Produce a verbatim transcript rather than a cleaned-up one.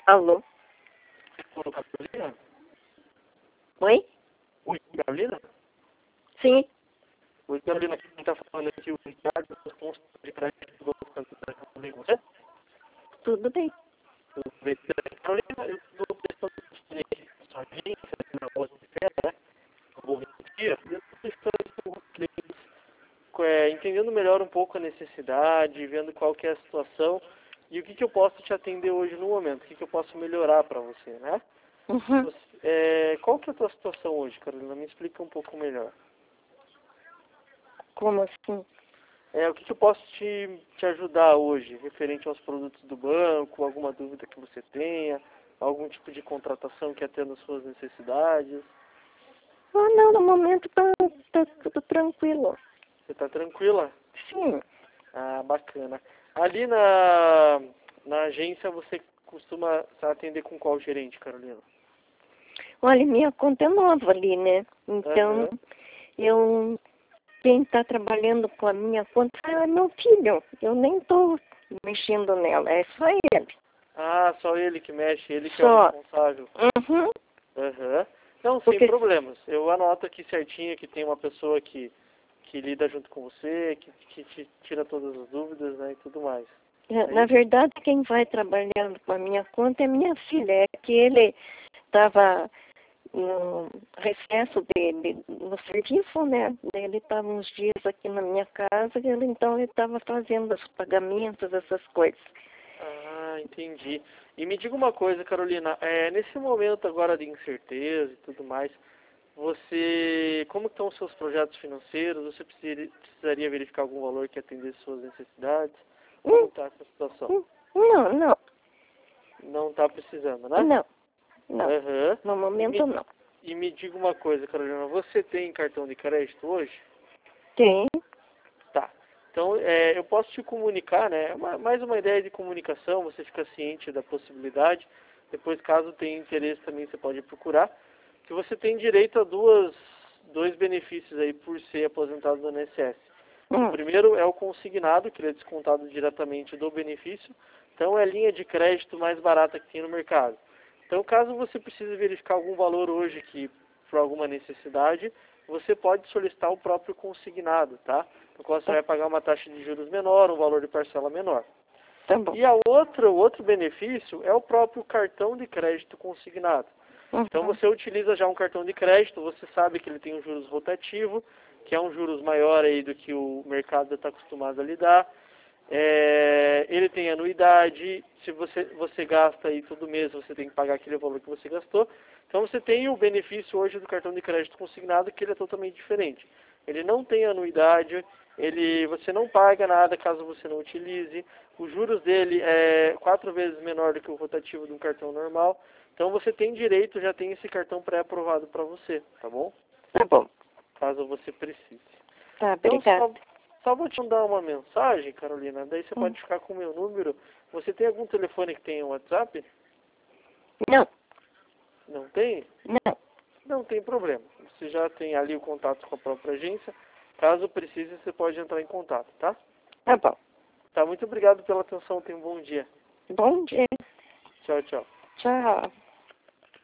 Alô? Alô, Carolina? Oi? Oi, Carolina? Sim. Oi, Carolina, aqui quem está falando aqui, o Ricardo, responsável de crédito do Banco Tudo bem com você? Tudo bem. Tudo bem. Carolina, eu estou prestando a sua agência aqui na Voz de Fé, né? Eu vou repetir. E eu estou prestando alguns clientes, é, entendendo melhor um pouco a necessidade, vendo qual que é a situação e o que, que eu posso te atender hoje no momento, o que, que eu posso melhorar para você, né? Uhum. Você, é, qual que é a tua situação hoje, Carolina? Me explica um pouco melhor. Como assim? É, o que, que eu posso te, te ajudar hoje, referente aos produtos do banco, alguma dúvida que você tenha, algum tipo de contratação que atenda às suas necessidades? Ah, não, no momento tá, tá tudo tranquilo. Você está tranquila? Sim. Ah, bacana. Ali na, na agência você costuma atender com qual gerente, Carolina? Olha, minha conta é nova ali, né? Então, Aham. eu... Quem está trabalhando com a minha conta é meu filho. Eu nem estou mexendo nela, é só ele. Ah, só ele que mexe, ele que é o Só. responsável. Uhum. Aham. Não, sem Porque... problemas. Eu anoto aqui certinho que tem uma pessoa que, que lida junto com você, que, que te tira todas as dúvidas, né, e tudo mais. É Na isso? verdade, quem vai trabalhando com a minha conta é minha filha. É que ele estava no recesso dele, no serviço, né? Ele estava uns dias aqui na minha casa, ele, então ele estava fazendo os pagamentos, essas coisas. Ah, entendi. E me diga uma coisa, Carolina, é, nesse momento agora de incerteza e tudo mais, você, como estão os seus projetos financeiros? Você precisaria, precisaria verificar algum valor que atendesse suas necessidades? Como Hum, está essa situação? hum, Não, não, Não está precisando, né? não, não. Aham. No E momento, me, não. e me diga uma coisa, Carolina, você tem cartão de crédito hoje? Tem. Tá. Então, é, eu posso te comunicar, né? uma- mais uma ideia de comunicação, você fica ciente da possibilidade. Depois, caso tenha interesse também, você pode procurar. Que você tem direito a duas, dois benefícios aí por ser aposentado do I N S S. O Hum, primeiro é o consignado, que ele é descontado diretamente do benefício. Então, é a linha de crédito mais barata que tem no mercado. Então, caso você precise verificar algum valor hoje que, por alguma necessidade, você pode solicitar o próprio consignado, tá? No qual você tá, vai pagar uma taxa de juros menor, um valor de parcela menor. tá bom. E a outra, o outro benefício é o próprio cartão de crédito consignado. Então Uhum. você utiliza já um cartão de crédito, você sabe que ele tem um juros rotativo, que é um juros maior aí do que o mercado está acostumado a lidar. É, ele tem anuidade, se você, você gasta aí todo mês, você tem que pagar aquele valor que você gastou. Então você tem o benefício hoje do cartão de crédito consignado, que ele é totalmente diferente. Ele não tem anuidade, ele, você não paga nada caso você não utilize. Os juros dele é quatro vezes menor do que o rotativo de um cartão normal. Então você tem direito, já tem esse cartão pré-aprovado para você, tá bom? Tá bom. Caso você precise. Tá, Então obrigada. só, só vou te mandar uma mensagem, Carolina, daí você Hum. pode ficar com o meu número. Você tem algum telefone que tenha WhatsApp? Não, Não tem? não. Não tem problema. Você já tem ali o contato com a própria agência. Caso precise, você pode entrar em contato, tá? Tá bom. Tá, muito obrigado pela atenção. Tenha um bom dia. Bom dia. Tchau, tchau. Tchau.